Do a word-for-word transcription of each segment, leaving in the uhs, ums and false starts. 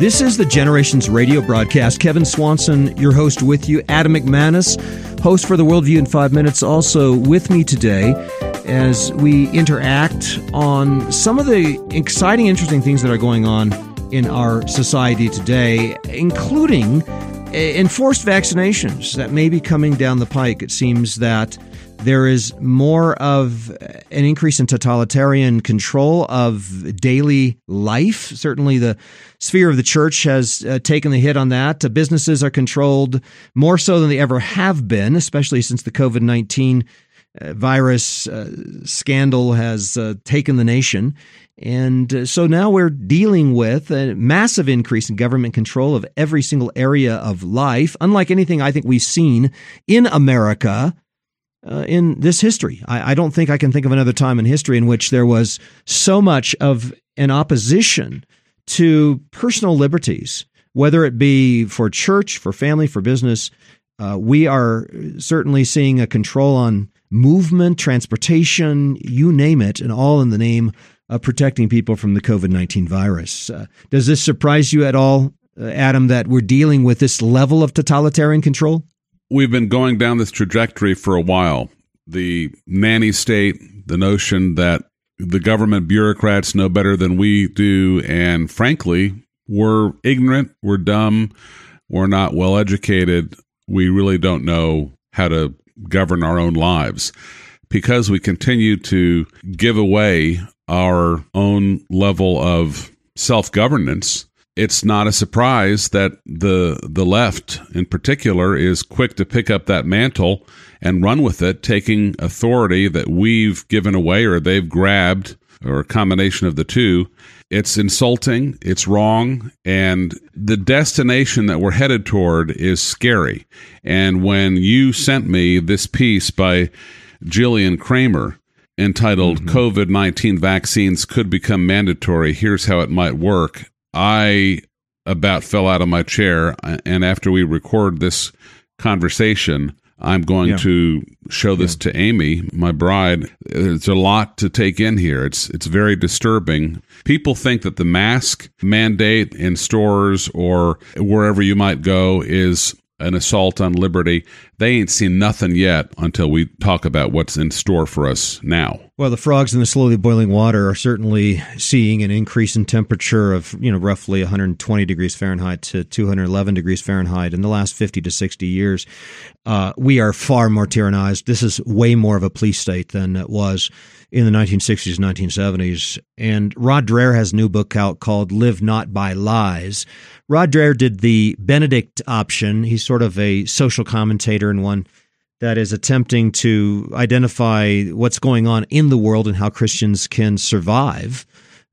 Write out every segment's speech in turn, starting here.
This is the Generations Radio broadcast. Kevin Swanson, your host with you. Adam McManus, host for The Worldview in Five Minutes, also with me today as we interact on some of the exciting, interesting things that are going on in our society today, including enforced vaccinations that may be coming down the pike. It seems that there is more of an increase in totalitarian control of daily life. Certainly the sphere of the church has uh, taken the hit on that. Uh, businesses are controlled more so than they ever have been, especially since the COVID nineteen uh, virus uh, scandal has uh, taken the nation. And uh, so now we're dealing with a massive increase in government control of every single area of life, unlike anything I think we've seen in America Uh, in this history. I, I don't think I can think of another time in history in which there was so much of an opposition to personal liberties, whether it be for church, for family, for business. Uh, we are certainly seeing a control on movement, transportation, you name it, and all in the name of protecting people from the COVID nineteen virus. Uh, does this surprise you at all, uh, Adam, that we're dealing with this level of totalitarian control? We've been going down this trajectory for a while. The nanny state, the notion that the government bureaucrats know better than we do, and frankly, we're ignorant, we're dumb, we're not well educated, we really don't know how to govern our own lives. Because we continue to give away our own level of self-governance, it's not a surprise that the the left in particular is quick to pick up that mantle and run with it, taking authority that we've given away or they've grabbed, or a combination of the two. It's insulting, it's wrong, and the destination that we're headed toward is scary. And when you sent me this piece by Jillian Kramer entitled mm-hmm. COVID nineteen Vaccines Could Become Mandatory, Here's How It Might Work, I about fell out of my chair, and after we record this conversation, I'm going yeah. to show this yeah. to Amy, my bride. It's a lot to take in here. It's it's very disturbing. People think that the mask mandate in stores or wherever you might go is an assault on liberty. They ain't seen nothing yet until we talk about what's in store for us now. Well, the frogs in the slowly boiling water are certainly seeing an increase in temperature of, you know, roughly one hundred twenty degrees Fahrenheit to two hundred eleven degrees Fahrenheit in the last fifty to sixty years. Uh, we are far more tyrannized. This is way more of a police state than it was in the nineteen sixties, nineteen seventies. And Rod Dreher has a new book out called Live Not by Lies. Rod Dreher did the Benedict option. He's sort of a social commentator and one that is attempting to identify what's going on in the world and how Christians can survive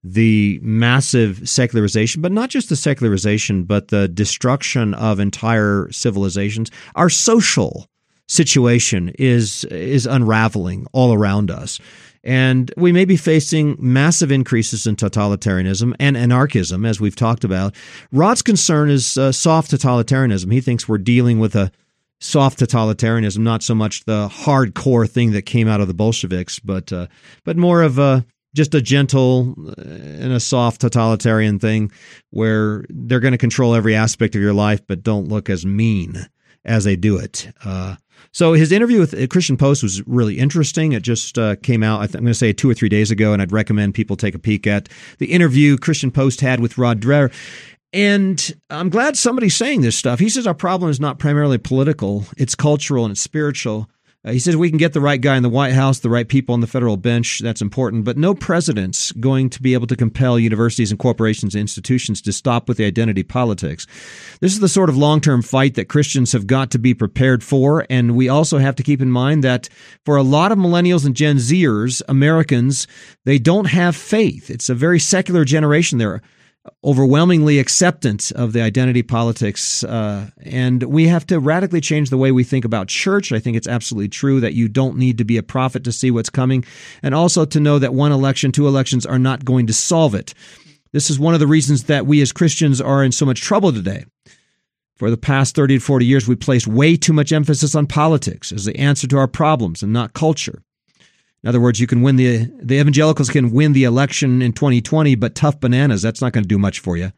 the massive secularization, but not just the secularization, but the destruction of entire civilizations. Our social situation is is unraveling all around us. And we may be facing massive increases in totalitarianism and anarchism, as we've talked about. Rod's concern is uh, soft totalitarianism. He thinks we're dealing with a soft totalitarianism, not so much the hardcore thing that came out of the Bolsheviks, but uh, but more of a just a gentle and a soft totalitarian thing where they're going to control every aspect of your life, but don't look as mean as they do it. Uh, so his interview with Christian Post was really interesting. It just uh, came out, I th- I'm going to say two or three days ago, and I'd recommend people take a peek at the interview Christian Post had with Rod Dreher. And I'm glad somebody's saying this stuff. He says our problem is not primarily political, it's cultural and it's spiritual. Uh, he says we can get the right guy in the White House, the right people on the federal bench, that's important, but no president's going to be able to compel universities and corporations and institutions to stop with the identity politics. This is the sort of long-term fight that Christians have got to be prepared for, and we also have to keep in mind that for a lot of millennials and Gen Zers, Americans, they don't have faith. It's a very secular generation. They're overwhelmingly acceptant of the identity politics, uh, and we have to radically change the way we think about church. I think it's absolutely true that you don't need to be a prophet to see what's coming, and also to know that one election, two elections are not going to solve it. This is one of the reasons that we as Christians are in so much trouble today. For the past thirty to forty years, we placed way too much emphasis on politics as the answer to our problems and not culture. In other words, you can win the the evangelicals can win the election in twenty twenty, but tough bananas, that's not going to do much for you.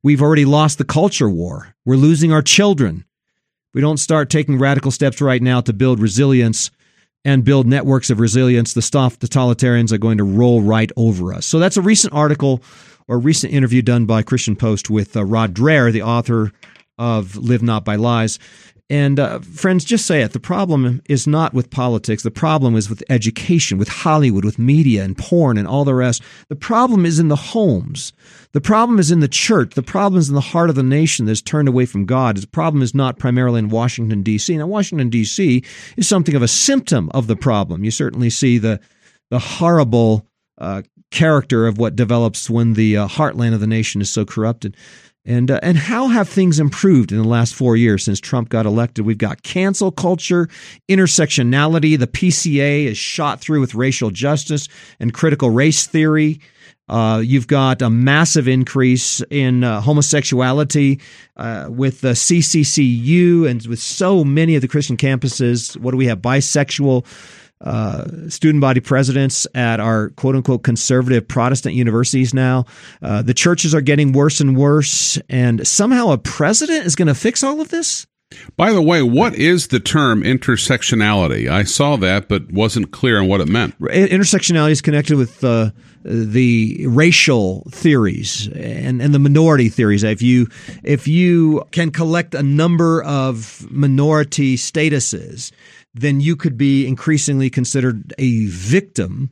We've already lost the culture war. We're losing our children. We don't start taking radical steps right now to build resilience and build networks of resilience, the stuff totalitarians are going to roll right over us. So that's a recent article or recent interview done by Christian Post with uh, Rod Dreher, the author of Live Not by Lies. And uh, friends, just say it. The problem is not with politics. The problem is with education, with Hollywood, with media and porn and all the rest. The problem is in the homes. The problem is in the church. The problem is in the heart of the nation that's turned away from God. The problem is not primarily in Washington, D C. Now, Washington, D C is something of a symptom of the problem. You certainly see the, the horrible uh, character of what develops when the uh, heartland of the nation is so corrupted. And uh, and how have things improved in the last four years since Trump got elected? We've got cancel culture, intersectionality. The P C A is shot through with racial justice and critical race theory. Uh, you've got a massive increase in uh, homosexuality uh, with the C C C U and with so many of the Christian campuses. What do we have? Bisexual Uh, student body presidents at our quote-unquote conservative Protestant universities now. Uh, the churches are getting worse and worse, and somehow a president is going to fix all of this? By the way, what is the term intersectionality? I saw that, but wasn't clear on what it meant. Intersectionality is connected with uh, the racial theories and, and the minority theories. If you if you can collect a number of minority statuses, then you could be increasingly considered a victim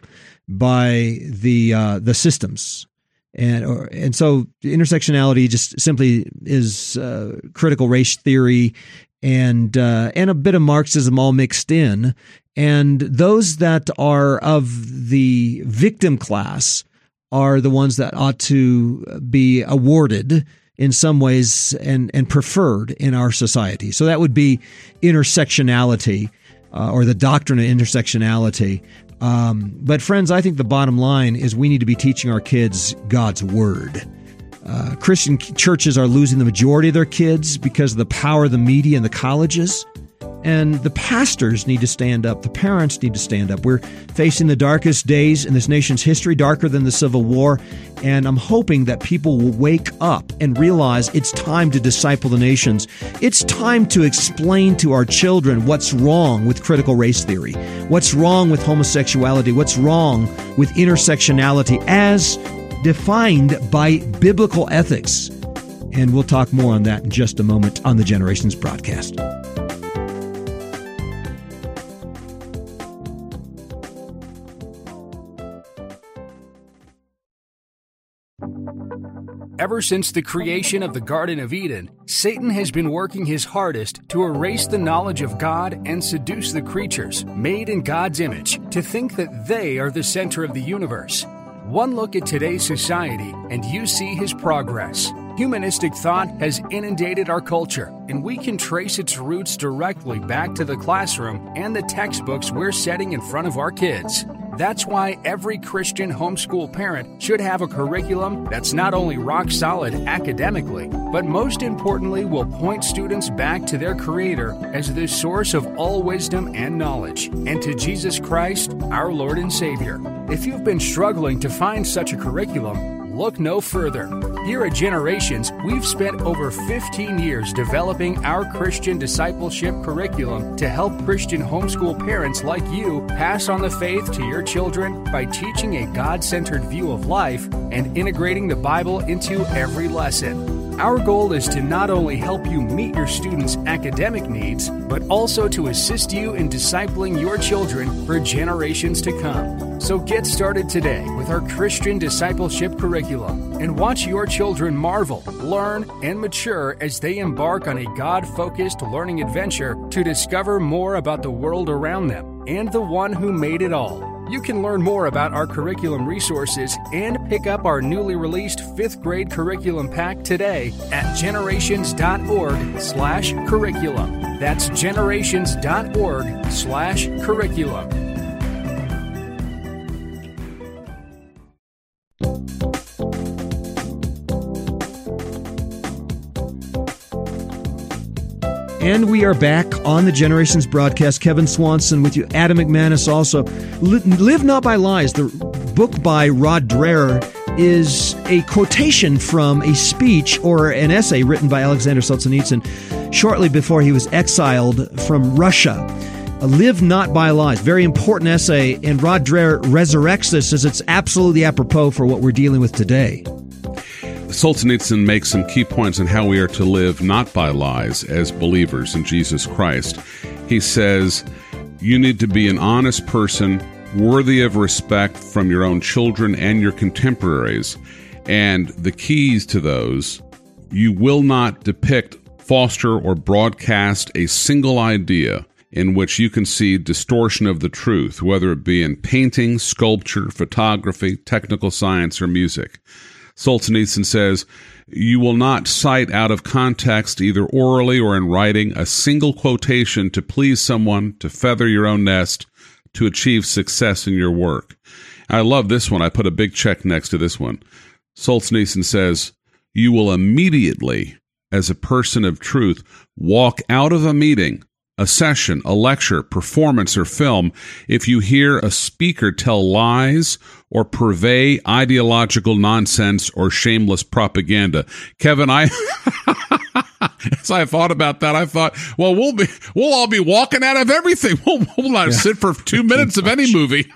by the uh, the systems. And or, and so intersectionality just simply is uh, critical race theory and uh, and a bit of Marxism all mixed in. And those that are of the victim class are the ones that ought to be awarded in some ways and, and preferred in our society. So that would be intersectionality uh, or the doctrine of intersectionality. Um, but friends, I think the bottom line is we need to be teaching our kids God's Word. Uh, Christian churches are losing the majority of their kids because of the power of the media and the colleges. And the pastors need to stand up. The parents need to stand up. We're facing the darkest days in this nation's history, darker than the Civil War. And I'm hoping that people will wake up and realize it's time to disciple the nations. It's time to explain to our children what's wrong with critical race theory, what's wrong with homosexuality, what's wrong with intersectionality as defined by biblical ethics. And we'll talk more on that in just a moment on the Generations broadcast. Ever since the creation of the Garden of Eden, Satan has been working his hardest to erase the knowledge of God and seduce the creatures, made in God's image, to think that they are the center of the universe. One look at today's society, and you see his progress. Humanistic thought has inundated our culture, and we can trace its roots directly back to the classroom and the textbooks we're setting in front of our kids. That's why every Christian homeschool parent should have a curriculum that's not only rock solid academically, but most importantly will point students back to their Creator as the source of all wisdom and knowledge, and to Jesus Christ, our Lord and Savior. If you've been struggling to find such a curriculum, look no further. Here at Generations, we've spent over fifteen years developing our Christian discipleship curriculum to help Christian homeschool parents like you pass on the faith to your children by teaching a God-centered view of life and integrating the Bible into every lesson. Our goal is to not only help you meet your students' academic needs, but also to assist you in discipling your children for generations to come. So get started today with our Christian discipleship curriculum and watch your children marvel, learn, and mature as they embark on a God-focused learning adventure to discover more about the world around them and the one who made it all. You can learn more about our curriculum resources and pick up our newly released fifth grade curriculum pack today at generations.org slash curriculum. That's generations.org slash curriculum. And we are back on the Generations broadcast. Kevin Swanson with you. Adam McManus also. Live Not by Lies, the book by Rod Dreher, is a quotation from a speech or an essay written by Alexander Solzhenitsyn shortly before he was exiled from Russia. Live Not by Lies. Very important essay, and Rod Dreher resurrects this as it's absolutely apropos for what we're dealing with today. Solzhenitsyn makes some key points on how we are to live not by lies as believers in Jesus Christ. He says, you need to be an honest person, worthy of respect from your own children and your contemporaries. And the keys to those, you will not depict, foster, or broadcast a single idea in which you can see distortion of the truth, whether it be in painting, sculpture, photography, technical science, or music. Solzhenitsyn says, you will not cite out of context, either orally or in writing, a single quotation to please someone, to feather your own nest, to achieve success in your work. I love this one. I put a big check next to this one. Solzhenitsyn says, you will immediately, as a person of truth, walk out of a meeting, a session, a lecture, performance, or film if you hear a speaker tell lies or purvey ideological nonsense or shameless propaganda. Kevin, I as I thought about that, I thought, well, we'll be we'll all be walking out of everything. We'll, we'll not yeah. sit for two minutes of any movie.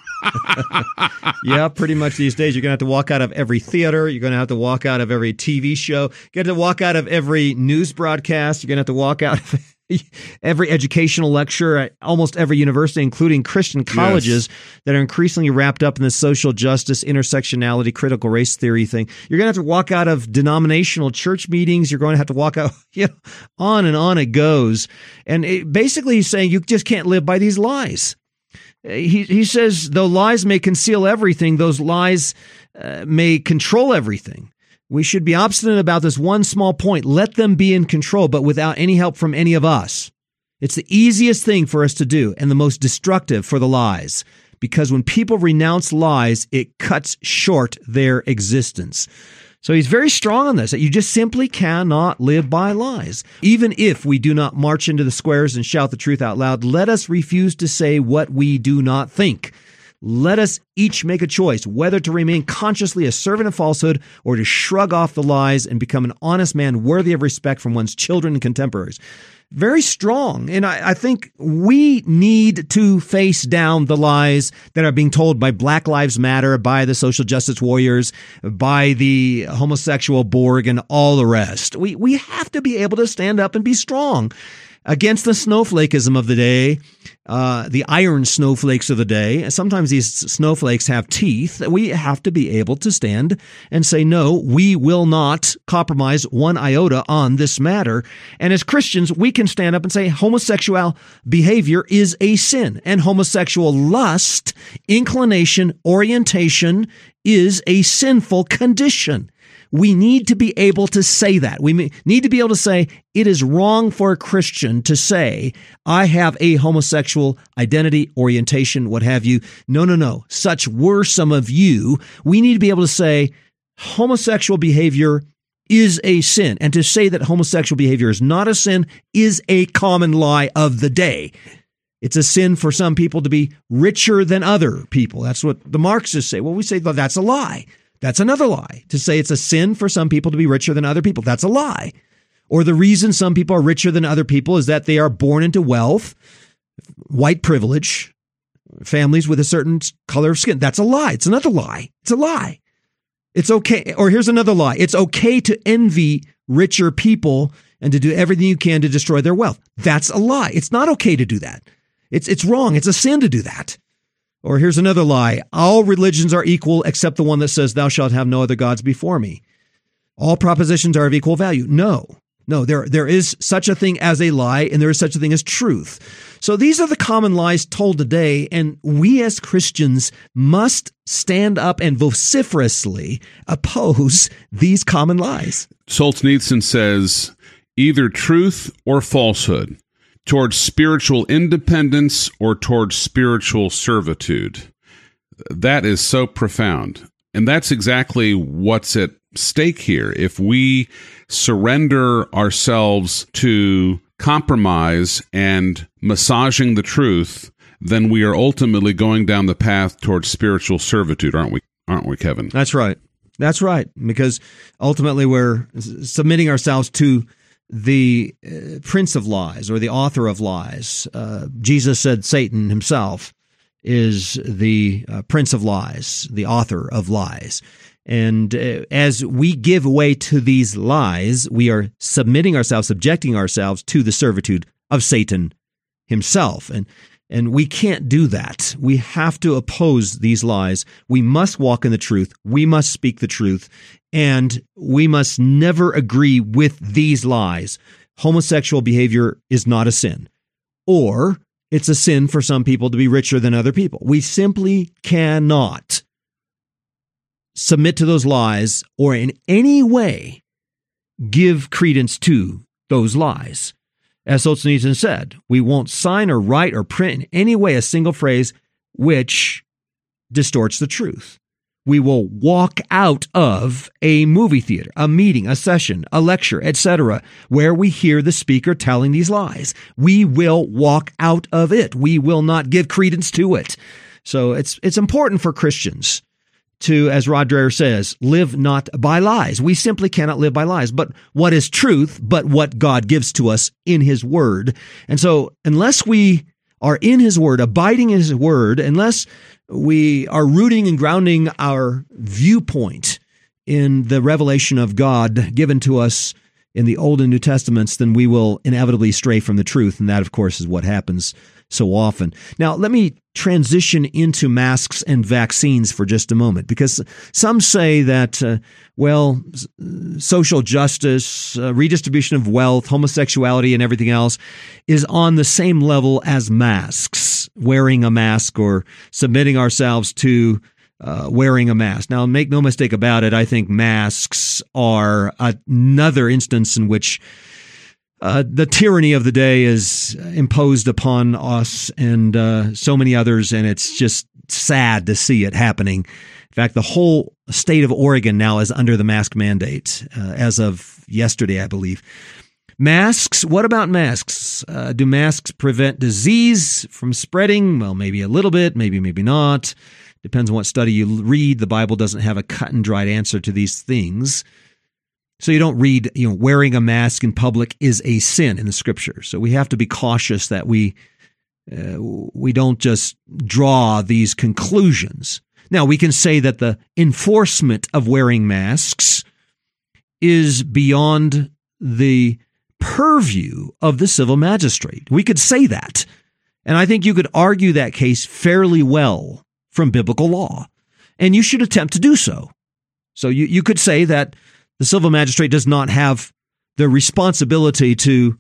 Yeah, pretty much these days, you're going to have to walk out of every theater. You're going to have to walk out of every T V show. You're going to have to walk out of every news broadcast. You're going to have to walk out of every educational lecture at almost every university, including Christian colleges yes. that are increasingly wrapped up in the social justice, intersectionality, critical race theory thing. You're going to have to walk out of denominational church meetings. You're going to have to walk out, you know, on and on it goes. And it, basically he's saying you just can't live by these lies. He he says, though lies may conceal everything, those lies uh, may control everything. We should be obstinate about this one small point. Let them be in control, but without any help from any of us. It's the easiest thing for us to do and the most destructive for the lies, because when people renounce lies, it cuts short their existence. So he's very strong on this, that you just simply cannot live by lies. Even if we do not march into the squares and shout the truth out loud, let us refuse to say what we do not think. Let us each make a choice whether to remain consciously a servant of falsehood or to shrug off the lies and become an honest man worthy of respect from one's children and contemporaries. Very strong. And I, I think we need to face down the lies that are being told by Black Lives Matter, by the social justice warriors, by the homosexual Borg, and all the rest. We, we have to be able to stand up and be strong against the snowflakism of the day, uh, the iron snowflakes of the day. Sometimes these snowflakes have teeth. We have to be able to stand and say, no, we will not compromise one iota on this matter. And as Christians, we can stand up and say homosexual behavior is a sin, and homosexual lust, inclination, orientation is a sinful condition. We need to be able to say that. We need to be able to say it is wrong for a Christian to say, I have a homosexual identity, orientation, what have you. No, no, no. Such were some of you. We need to be able to say homosexual behavior is a sin. And to say that homosexual behavior is not a sin is a common lie of the day. It's a sin for some people to be richer than other people. That's what the Marxists say. Well, we say, well, that's a lie. That's another lie. To say it's a sin for some people to be richer than other people, that's a lie. Or the reason some people are richer than other people is that they are born into wealth, white privilege, families with a certain color of skin. That's a lie. It's another lie. It's a lie. It's okay. Or here's another lie. It's okay to envy richer people and to do everything you can to destroy their wealth. That's a lie. It's not okay to do that. It's it's wrong. It's a sin to do that. Or here's another lie. All religions are equal except the one that says, thou shalt have no other gods before me. All propositions are of equal value. No, no, there, there is such a thing as a lie, and there is such a thing as truth. So these are the common lies told today, and we as Christians must stand up and vociferously oppose these common lies. Solzhenitsyn says, either truth or falsehood, towards spiritual independence or towards spiritual servitude. That is so profound. And that's exactly what's at stake here. If we surrender ourselves to compromise and massaging the truth, then we are ultimately going down the path towards spiritual servitude, aren't we? Aren't we, Kevin? That's right. That's right, because ultimately we're submitting ourselves to the uh, prince of lies or the author of lies. Uh, Jesus said Satan himself is the uh, prince of lies, the author of lies. And uh, as we give way to these lies, we are submitting ourselves, subjecting ourselves to the servitude of Satan himself. And and we can't do that. We have to oppose these lies. We must walk in the truth. We must speak the truth. And we must never agree with these lies. Homosexual behavior is not a sin. Or it's a sin for some people to be richer than other people. We simply cannot submit to those lies or in any way give credence to those lies. As Solzhenitsyn said, we won't sign or write or print in any way a single phrase which distorts the truth. We will walk out of a movie theater, a meeting, a session, a lecture, et cetera, where we hear the speaker telling these lies. We will walk out of it. We will not give credence to it. So it's it's important for Christians to, as Rod Dreher says, live not by lies. We simply cannot live by lies. But what is truth, but what God gives to us in His Word. And so unless we are in His Word, abiding in His Word, unless we are rooting and grounding our viewpoint in the revelation of God given to us in the Old and New Testaments, then we will inevitably stray from the truth. And that, of course, is what happens so often. Now, let me transition into masks and vaccines for just a moment, because some say that, uh, well, social justice, uh, redistribution of wealth, homosexuality, and everything else is on the same level as masks, wearing a mask or submitting ourselves to uh, wearing a mask. Now, make no mistake about it, I think masks are another instance in which Uh, the tyranny of the day is imposed upon us and uh, so many others, and it's just sad to see it happening. In fact, the whole state of Oregon now is under the mask mandate uh, as of yesterday, I believe. Masks, what about masks? Uh, do masks prevent disease from spreading? Well, maybe a little bit, maybe, maybe not. Depends on what study you read. The Bible doesn't have a cut and dried answer to these things. So you don't read, you know, wearing a mask in public is a sin in the Scripture. So we have to be cautious that we uh, we don't just draw these conclusions. Now, we can say that the enforcement of wearing masks is beyond the purview of the civil magistrate. We could say that. And I think you could argue that case fairly well from biblical law. And you should attempt to do so. So you, you could say that the civil magistrate does not have the responsibility to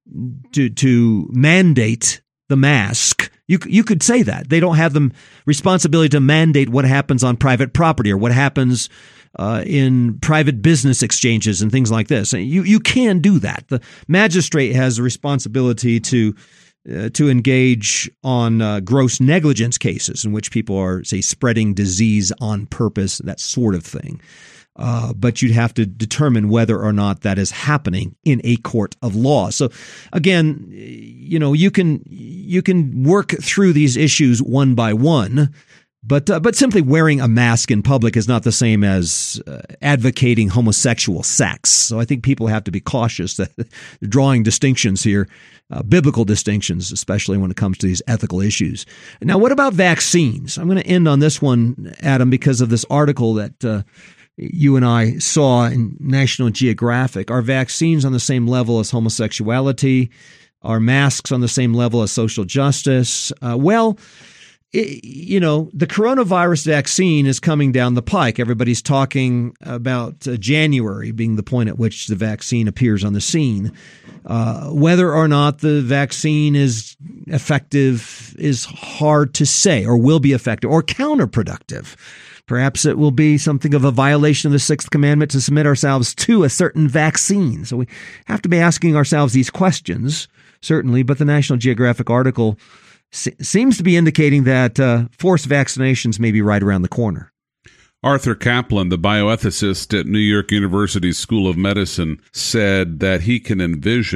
to to mandate the mask. You you could say that they don't have the responsibility to mandate what happens on private property or what happens uh, in private business exchanges and things like this. You you can do that. The magistrate has a responsibility to uh, to engage on uh, gross negligence cases in which people are, say, spreading disease on purpose, that sort of thing. Uh, but you'd have to determine whether or not that is happening in a court of law. So, again, you know, you can you can work through these issues one by one, but uh, but simply wearing a mask in public is not the same as uh, advocating homosexual sex. So I think people have to be cautious that they're drawing distinctions here, uh, biblical distinctions, especially when it comes to these ethical issues. Now, what about vaccines? I'm going to end on this one, Adam, because of this article that uh, you and I saw in National Geographic. Are vaccines on the same level as homosexuality? Are masks on the same level as social justice? Uh, well, it, you know, the coronavirus vaccine is coming down the pike. Everybody's talking about uh, January being the point at which the vaccine appears on the scene. Uh, whether or not the vaccine is effective is hard to say, or will be effective, or counterproductive. Perhaps it will be something of a violation of the sixth commandment to submit ourselves to a certain vaccine. So we have to be asking ourselves these questions, certainly, but the National Geographic article se- seems to be indicating that uh, forced vaccinations may be right around the corner. Arthur Kaplan, the bioethicist at New York University's School of Medicine, said that he can envision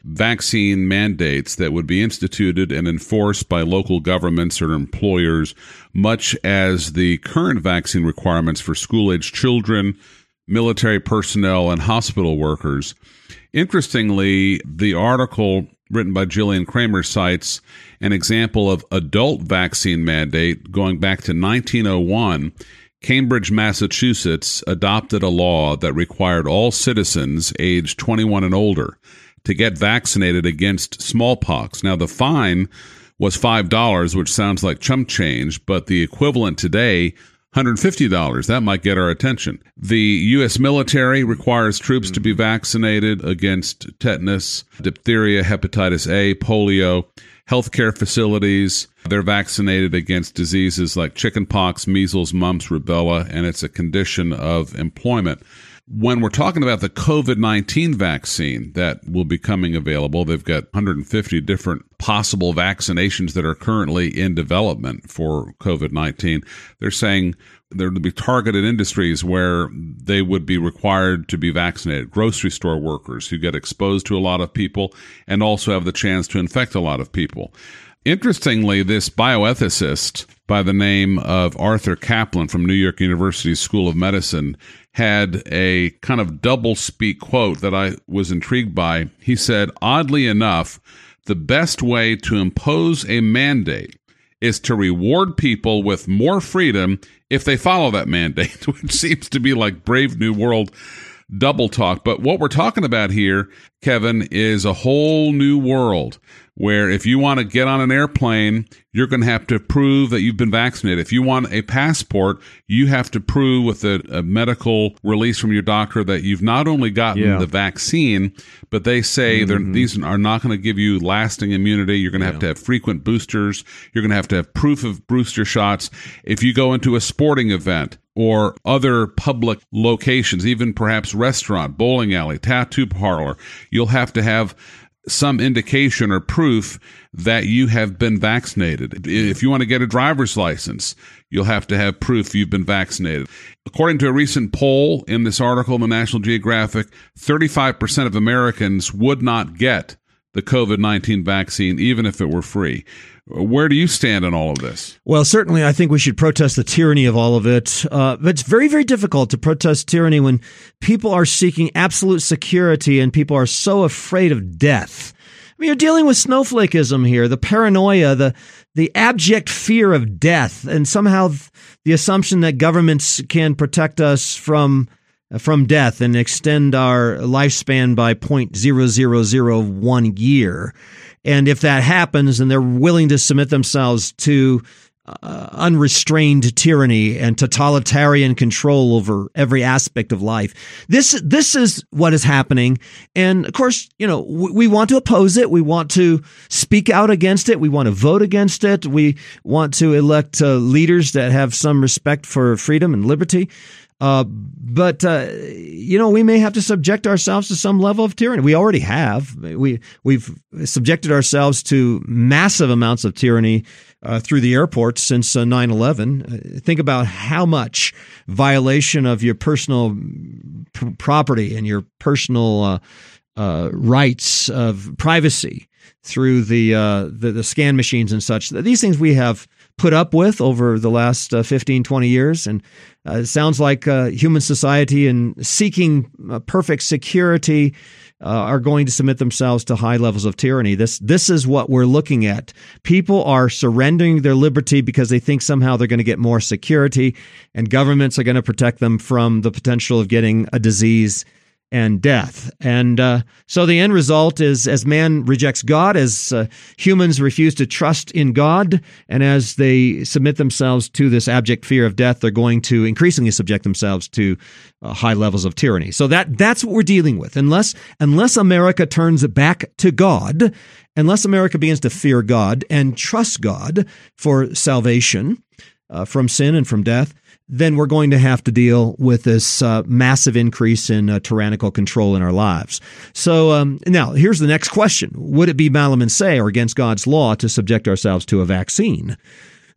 vaccine mandates that would be instituted and enforced by local governments or employers, much as the current vaccine requirements for school-age children, military personnel, and hospital workers. Interestingly, the article written by Jillian Kramer cites an example of adult vaccine mandate going back to nineteen oh one. Cambridge, Massachusetts adopted a law that required all citizens aged twenty-one and older to get vaccinated against smallpox. Now, the fine was five dollars, which sounds like chump change, but the equivalent today, one hundred fifty dollars. That might get our attention. The U S military requires troops to be vaccinated against tetanus, diphtheria, hepatitis A, polio. Healthcare facilities, they're vaccinated against diseases like chickenpox, measles, mumps, rubella, and it's a condition of employment. When we're talking about the COVID nineteen vaccine that will be coming available, they've got one hundred fifty different possible vaccinations that are currently in development for COVID nineteen. They're saying there would be targeted industries where they would be required to be vaccinated. Grocery store workers who get exposed to a lot of people and also have the chance to infect a lot of people. Interestingly, this bioethicist by the name of Arthur Kaplan from New York University School of Medicine had a kind of double-speak quote that I was intrigued by. He said, oddly enough, the best way to impose a mandate is to reward people with more freedom if they follow that mandate, which seems to be like Brave New World double talk. But what we're talking about here, Kevin, is a whole new world where if you want to get on an airplane, you're going to have to prove that you've been vaccinated. If you want a passport, you have to prove with a, a medical release from your doctor that you've not only gotten yeah. the vaccine, but they say mm-hmm. these are not going to give you lasting immunity. You're going to yeah. have to have frequent boosters. You're going to have to have proof of booster shots. If you go into a sporting event or other public locations, even perhaps restaurant, bowling alley, tattoo parlor, you'll have to have some indication or proof that you have been vaccinated. If you want to get a driver's license, you'll have to have proof you've been vaccinated. According to a recent poll in this article in the National Geographic, thirty-five percent of Americans would not get the COVID nineteen vaccine, even if it were free. Where do you stand on all of this? Well, certainly I think we should protest the tyranny of all of it. Uh, but it's very, very difficult to protest tyranny when people are seeking absolute security and people are so afraid of death. I mean, you're dealing with snowflakeism here, the paranoia, the the abject fear of death, and somehow the assumption that governments can protect us from from death and extend our lifespan by zero point zero zero zero one year. And if that happens, then they're willing to submit themselves to uh, unrestrained tyranny and totalitarian control over every aspect of life. This this is what is happening. And of course, you know, we, we want to oppose it. We want to speak out against it. We want to vote against it. We want to elect uh, leaders that have some respect for freedom and liberty. Uh, but, uh, you know, we may have to subject ourselves to some level of tyranny. We already have. We, we've subjected ourselves to massive amounts of tyranny uh, through the airports since uh, nine eleven. Uh, think about how much violation of your personal p- property and your personal uh, uh, rights of privacy through the, uh, the the scan machines and such. These things we have put up with over the last uh, fifteen, twenty years. And uh, it sounds like uh, human society and seeking uh, perfect security uh, are going to submit themselves to high levels of tyranny. This this is what we're looking at. People are surrendering their liberty because they think somehow they're going to get more security, and governments are going to protect them from the potential of getting a disease and death. And uh, so the end result is, as man rejects God, as uh, humans refuse to trust in God, and as they submit themselves to this abject fear of death, they're going to increasingly subject themselves to uh, high levels of tyranny. So that that's what we're dealing with. Unless unless America turns back to God, unless America begins to fear God and trust God for salvation uh, from sin and from death, then we're going to have to deal with this uh, massive increase in uh, tyrannical control in our lives. So um, now, here's the next question. Would it be malum in se or against God's law to subject ourselves to a vaccine?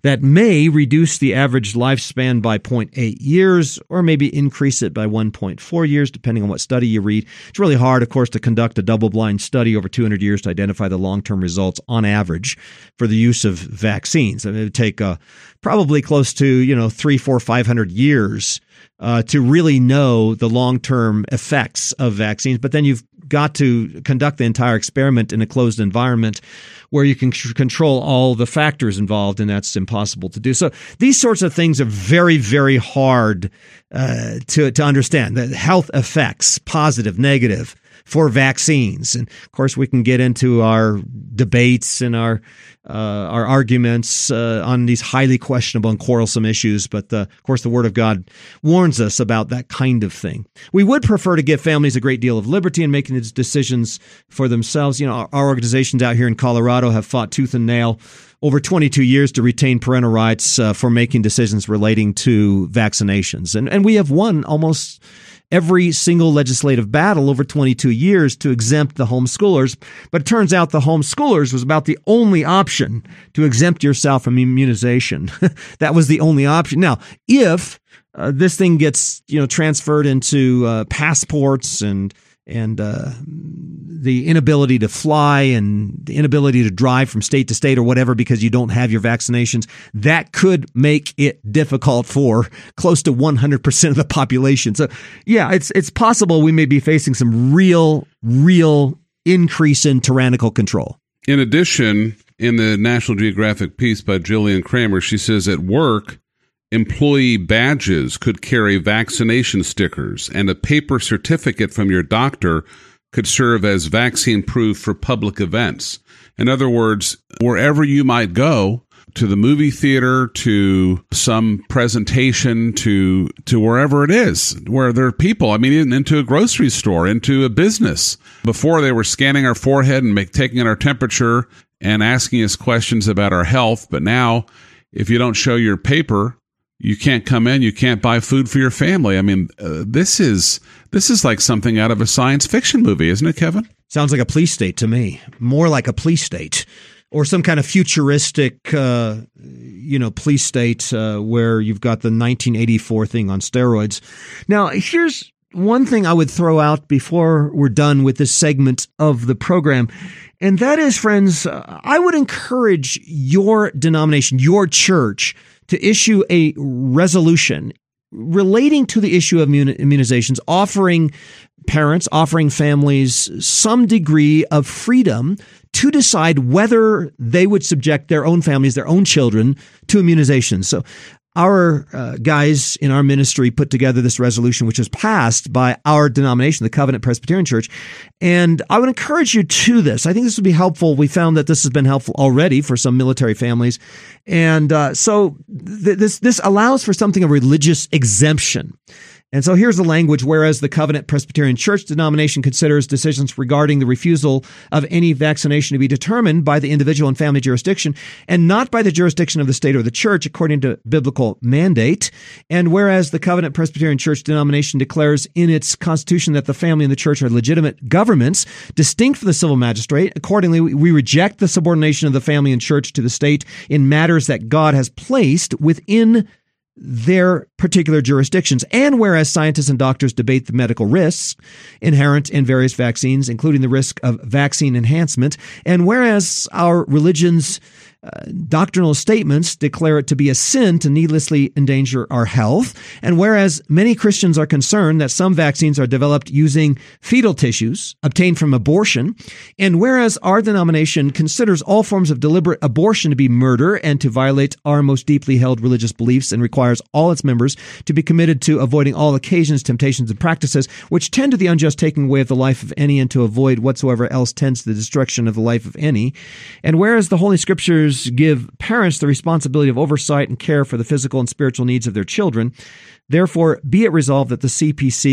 that may reduce the average lifespan by zero point eight years or maybe increase it by one point four years, depending on what study you read. It's really hard, of course, to conduct a double-blind study over two hundred years to identify the long-term results on average for the use of vaccines. I mean, it would take uh, probably close to, you know, three, four, five hundred years uh, to really know the long-term effects of vaccines. But then you've got to conduct the entire experiment in a closed environment where you can c- control all the factors involved, and that's impossible to do. So these sorts of things are very, very hard uh, to, to understand. The health effects, positive, negative, for vaccines. And of course, we can get into our debates and our uh, our arguments uh, on these highly questionable and quarrelsome issues. But uh, of course, the Word of God warns us about that kind of thing. We would prefer to give families a great deal of liberty in making these decisions for themselves. You know, our, our organizations out here in Colorado have fought tooth and nail over twenty-two years to retain parental rights uh, for making decisions relating to vaccinations. And, and we have won almost every single legislative battle over twenty-two years to exempt the homeschoolers. But it turns out the homeschoolers was about the only option to exempt yourself from immunization. That was the only option. Now, if uh, this thing gets, you know, transferred into uh, passports and and uh, the inability to fly and the inability to drive from state to state or whatever because you don't have your vaccinations, that could make it difficult for close to one hundred percent of the population. So, yeah, it's it's possible we may be facing some real, real increase in tyrannical control. In addition, in the National Geographic piece by Jillian Kramer, she says at work, employee badges could carry vaccination stickers, and a paper certificate from your doctor could serve as vaccine proof for public events. In other words, wherever you might go, to the movie theater, to some presentation, to to wherever it is, where there are people, I mean, into a grocery store, into a business. Before, they were scanning our forehead and make, taking our temperature and asking us questions about our health. But now, if you don't show your paper, you can't come in. You can't buy food for your family. I mean, uh, this is this is like something out of a science fiction movie, isn't it, Kevin? Sounds like a police state to me. More like a police state, or some kind of futuristic, uh, you know, police state uh, where you've got the nineteen eighty-four thing on steroids. Now, here's one thing I would throw out before we're done with this segment of the program. And that is, friends, uh, I would encourage your denomination, your church, to issue a resolution relating to the issue of immunizations, offering parents, offering families some degree of freedom to decide whether they would subject their own families, their own children, to immunizations. So our uh, guys in our ministry put together this resolution, which was passed by our denomination, the Covenant Presbyterian Church. And I would encourage you to this. I think this would be helpful. We found that this has been helpful already for some military families. And uh, so th- this this allows for something of religious exemption. And so here's the language: whereas the Covenant Presbyterian Church denomination considers decisions regarding the refusal of any vaccination to be determined by the individual and family jurisdiction and not by the jurisdiction of the state or the church according to biblical mandate. And whereas the Covenant Presbyterian Church denomination declares in its constitution that the family and the church are legitimate governments distinct from the civil magistrate, accordingly, we reject the subordination of the family and church to the state in matters that God has placed within their particular jurisdictions. And whereas scientists and doctors debate the medical risks inherent in various vaccines, including the risk of vaccine enhancement, and whereas our religion's uh, doctrinal statements declare it to be a sin to needlessly endanger our health, and whereas many Christians are concerned that some vaccines are developed using fetal tissues obtained from abortion, and whereas our denomination considers all forms of deliberate abortion to be murder and to violate our most deeply held religious beliefs and requires all its members to be committed to avoiding all occasions, temptations, and practices which tend to the unjust taking away of the life of any and to avoid whatsoever else tends to the destruction of the life of any, and whereas the Holy Scriptures give parents the responsibility of oversight and care for the physical and spiritual needs of their children, therefore be it resolved that the C P C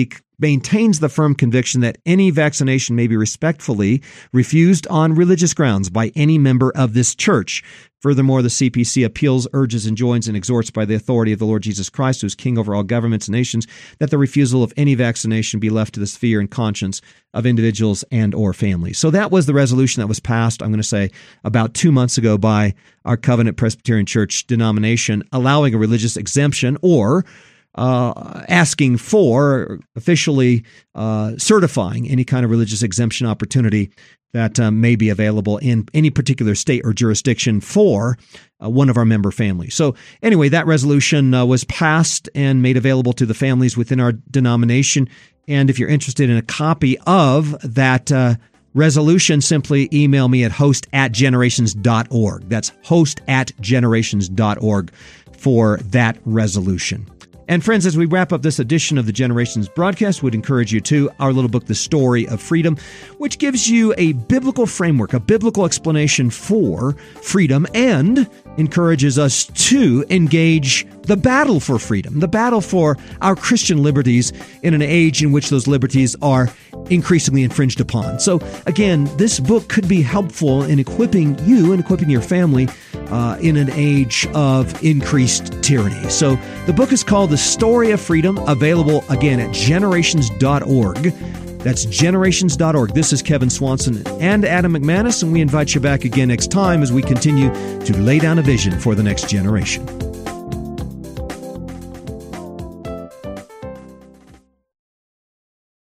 maintains the firm conviction that any vaccination may be respectfully refused on religious grounds by any member of this church. Furthermore, the C P C appeals, urges, enjoins, and exhorts by the authority of the Lord Jesus Christ, who is King over all governments and nations, that the refusal of any vaccination be left to the sphere and conscience of individuals and or families. So that was the resolution that was passed, I'm going to say, about two months ago by our Covenant Presbyterian Church denomination, allowing a religious exemption or Uh, asking for, officially uh, certifying any kind of religious exemption opportunity that um, may be available in any particular state or jurisdiction for uh, one of our member families. So anyway, that resolution uh, was passed and made available to the families within our denomination. And if you're interested in a copy of that uh, resolution, simply email me at host at generations dot org. That's host at generations dot org for that resolution. And friends, as we wrap up this edition of the Generations broadcast, would encourage you to our little book, The Story of Freedom, which gives you a biblical framework, a biblical explanation for freedom, and encourages us to engage the battle for freedom, the battle for our Christian liberties in an age in which those liberties are increasingly infringed upon. So again, this book could be helpful in equipping you and equipping your family uh, in an age of increased tyranny. So the book is called The Story of Freedom, available again at generations dot org. That's generations dot org. This is Kevin Swanson and Adam McManus, and we invite you back again next time as we continue to lay down a vision for the next generation.